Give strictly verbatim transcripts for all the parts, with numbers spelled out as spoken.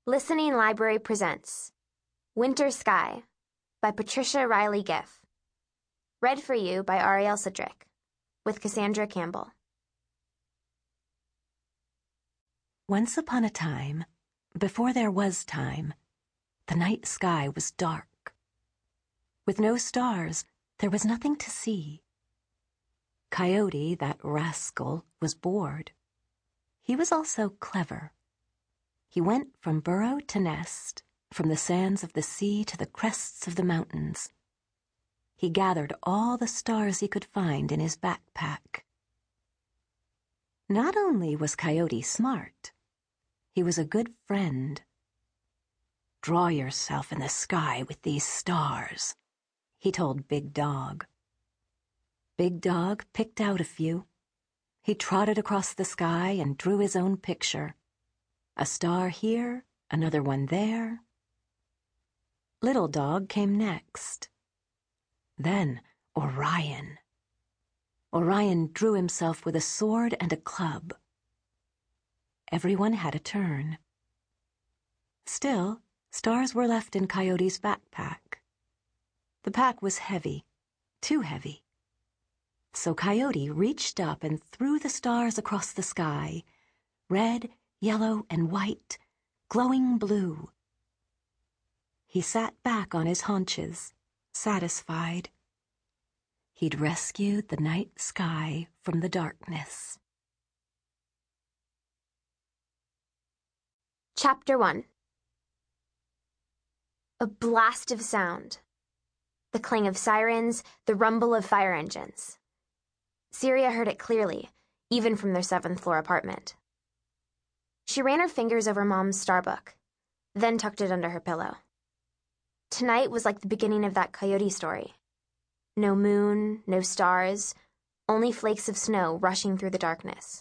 Listening Library presents Winter Sky by Patricia Riley Giff. Read for you by Ariel Cedric, with Cassandra Campbell. Once upon a time, before there was time, the night sky was dark. With no stars, there was nothing to see. Coyote, that rascal, was bored. He was also clever. He went from burrow to nest, from the sands of the sea to the crests of the mountains. He gathered all the stars he could find in his backpack. Not only was Coyote smart, he was a good friend. "Draw yourself in the sky with these stars," he told Big Dog. Big Dog picked out a few. He trotted across the sky and drew his own picture. A star here, another one there. Little Dog came next. Then Orion. Orion drew himself with a sword and a club. Everyone had a turn. Still, stars were left in Coyote's backpack. The pack was heavy, too heavy. So Coyote reached up and threw the stars across the sky, red, yellow, and white, glowing blue. He sat back on his haunches, satisfied. He'd rescued the night sky from the darkness. Chapter one. A blast of sound. The clang of sirens, the rumble of fire engines. Syria heard it clearly, even from their seventh floor apartment. She ran her fingers over Mom's starbook, then tucked it under her pillow. Tonight was like the beginning of that Coyote story. No moon, no stars, only flakes of snow rushing through the darkness.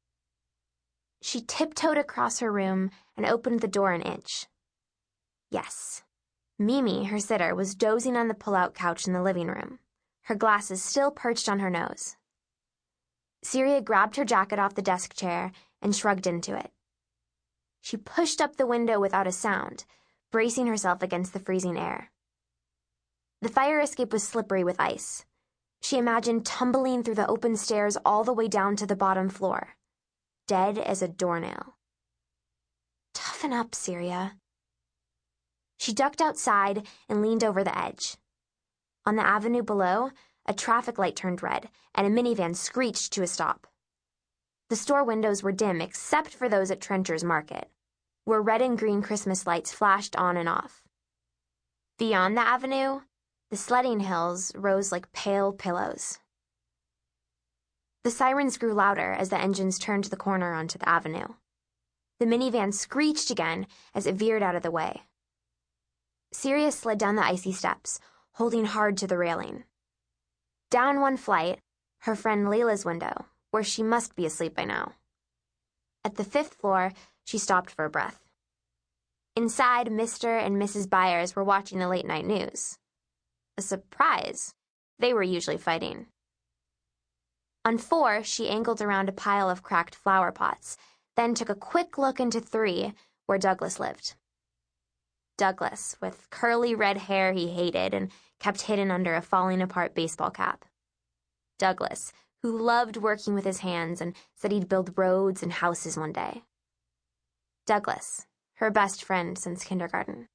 She tiptoed across her room and opened the door an inch. Yes, Mimi, her sitter, was dozing on the pull-out couch in the living room, her glasses still perched on her nose. Syria grabbed her jacket off the desk chair and shrugged into it. She pushed up the window without a sound, bracing herself against the freezing air. The fire escape was slippery with ice. She imagined tumbling through the open stairs all the way down to the bottom floor, dead as a doornail. Toughen up, Syria. She ducked outside and leaned over the edge. On the avenue below, a traffic light turned red, and a minivan screeched to a stop. The store windows were dim except for those at Trencher's Market, where red and green Christmas lights flashed on and off. Beyond the avenue, the sledding hills rose like pale pillows. The sirens grew louder as the engines turned the corner onto the avenue. The minivan screeched again as it veered out of the way. Syria slid down the icy steps, holding hard to the railing. Down one flight, her friend Layla's window, where she must be asleep by now. At the fifth floor, she stopped for a breath. Inside, Mister and Missus Byers were watching the late-night news. A surprise. They were usually fighting. On four, she angled around a pile of cracked flower pots, then took a quick look into three, where Douglas lived. Douglas, with curly red hair he hated and kept hidden under a falling-apart baseball cap. Douglas, who loved working with his hands and said he'd build roads and houses one day. Douglas, her best friend since kindergarten.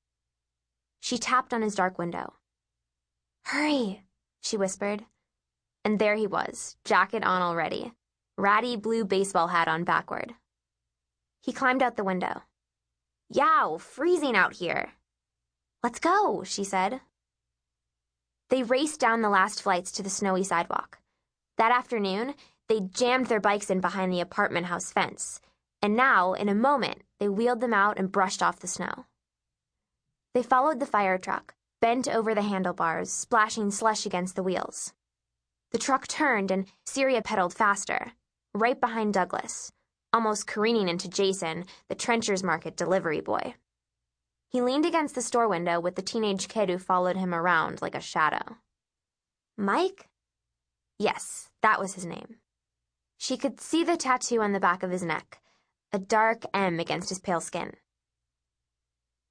She tapped on his dark window. "Hurry," she whispered. And there he was, jacket on already, ratty blue baseball hat on backward. He climbed out the window. "Yow, freezing out here." "Let's go," she said. They raced down the last flights to the snowy sidewalk. That afternoon, they jammed their bikes in behind the apartment house fence, and now, in a moment, they wheeled them out and brushed off the snow. They followed the fire truck, bent over the handlebars, splashing slush against the wheels. The truck turned and Syria pedaled faster, right behind Douglas, almost careening into Jason, the Trencher's Market delivery boy. He leaned against the store window with the teenage kid who followed him around like a shadow. Mike? Yes, that was his name. She could see the tattoo on the back of his neck, a dark M against his pale skin.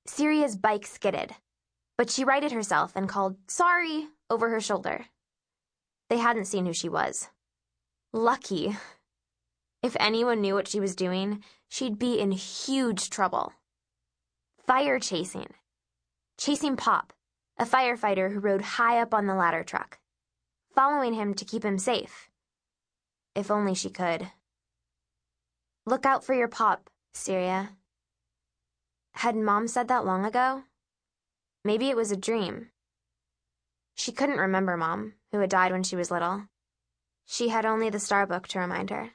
Syria's bike skidded, but she righted herself and called "sorry" over her shoulder. They hadn't seen who she was. Lucky. If anyone knew what she was doing, she'd be in huge trouble. Fire chasing. Chasing Pop, a firefighter who rode high up on the ladder truck. Following him to keep him safe. If only she could. Look out for your Pop, Syria. Had Mom said that long ago? Maybe it was a dream. She couldn't remember Mom, who had died when she was little. She had only the star book to remind her.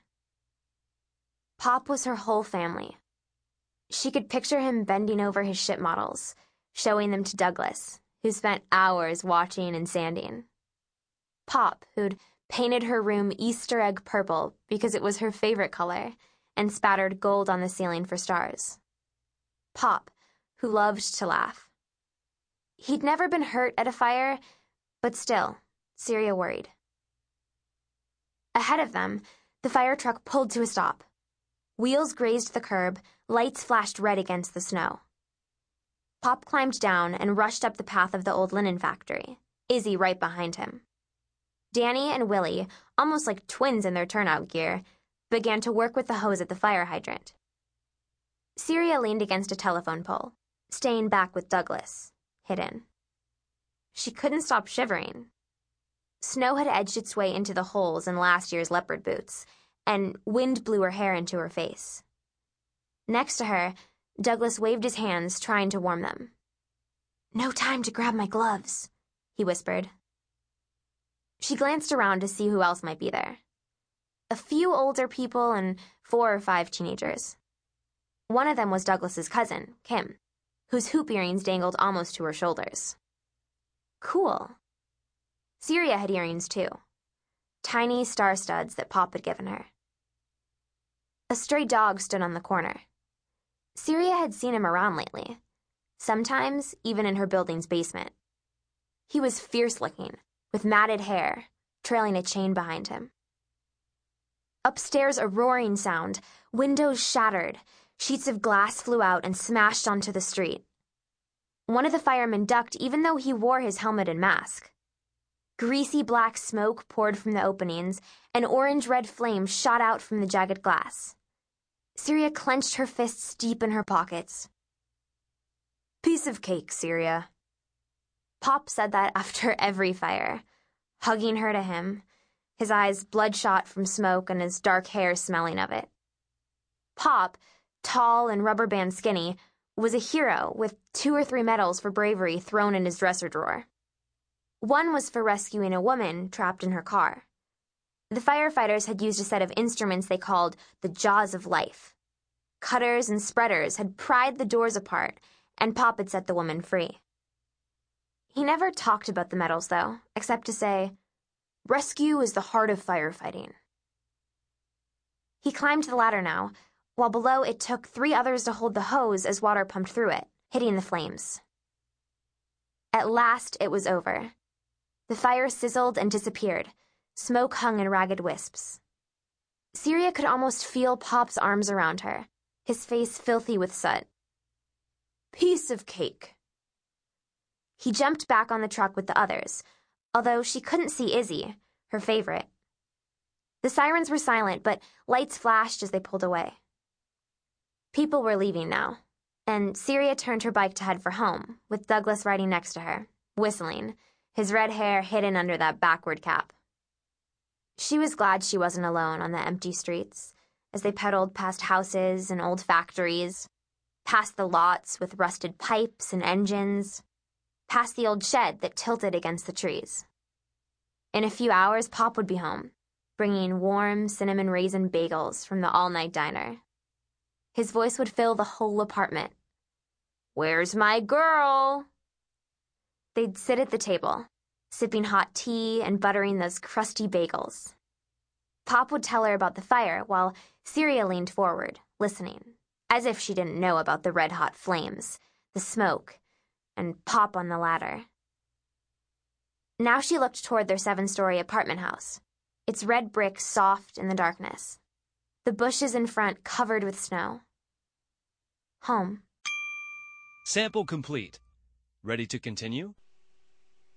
Pop was her whole family. She could picture him bending over his ship models, showing them to Douglas, who spent hours watching and sanding. Pop, who'd painted her room Easter egg purple because it was her favorite color, and spattered gold on the ceiling for stars. Pop, who loved to laugh. He'd never been hurt at a fire, but still, Syria worried. Ahead of them, the fire truck pulled to a stop. Wheels grazed the curb, lights flashed red against the snow. Pop climbed down and rushed up the path of the old linen factory, Izzy right behind him. Danny and Willie, almost like twins in their turnout gear, began to work with the hose at the fire hydrant. Syria leaned against a telephone pole, staying back with Douglas, hidden. She couldn't stop shivering. Snow had edged its way into the holes in last year's leopard boots, and wind blew her hair into her face. Next to her, Douglas waved his hands, trying to warm them. "No time to grab my gloves," he whispered. She glanced around to see who else might be there. A few older people and four or five teenagers. One of them was Douglas's cousin, Kim, whose hoop earrings dangled almost to her shoulders. Cool. Syria had earrings too. Tiny star studs that Pop had given her. A stray dog stood on the corner. Syria had seen him around lately, sometimes even in her building's basement. He was fierce-looking, with matted hair, trailing a chain behind him. Upstairs, a roaring sound. Windows shattered. Sheets of glass flew out and smashed onto the street. One of the firemen ducked even though he wore his helmet and mask. Greasy black smoke poured from the openings, and orange-red flames shot out from the jagged glass. Syria clenched her fists deep in her pockets. "Piece of cake, Syria." Pop said that after every fire, hugging her to him, his eyes bloodshot from smoke and his dark hair smelling of it. Pop, tall and rubber band skinny, was a hero with two or three medals for bravery thrown in his dresser drawer. One was for rescuing a woman trapped in her car. The firefighters had used a set of instruments they called the Jaws of Life. Cutters and spreaders had pried the doors apart, and Pop had set the woman free. He never talked about the medals, though, except to say, "Rescue is the heart of firefighting." He climbed the ladder now, while below it took three others to hold the hose as water pumped through it, hitting the flames. At last, it was over. The fire sizzled and disappeared. Smoke hung in ragged wisps. Syria could almost feel Pop's arms around her, his face filthy with soot. "Piece of cake." He jumped back on the truck with the others, although she couldn't see Izzy, her favorite. The sirens were silent, but lights flashed as they pulled away. People were leaving now, and Syria turned her bike to head for home, with Douglas riding next to her, whistling, his red hair hidden under that backward cap. She was glad she wasn't alone on the empty streets, as they pedaled past houses and old factories, past the lots with rusted pipes and engines, past the old shed that tilted against the trees. In a few hours, Pop would be home, bringing warm cinnamon raisin bagels from the all-night diner. His voice would fill the whole apartment. "Where's my girl?" They'd sit at the table, sipping hot tea and buttering those crusty bagels. Pop would tell her about the fire while Syria leaned forward, listening, as if she didn't know about the red-hot flames, the smoke, and Pop on the ladder. Now she looked toward their seven-story apartment house, its red brick soft in the darkness, the bushes in front covered with snow. Home. Sample complete. Ready to continue?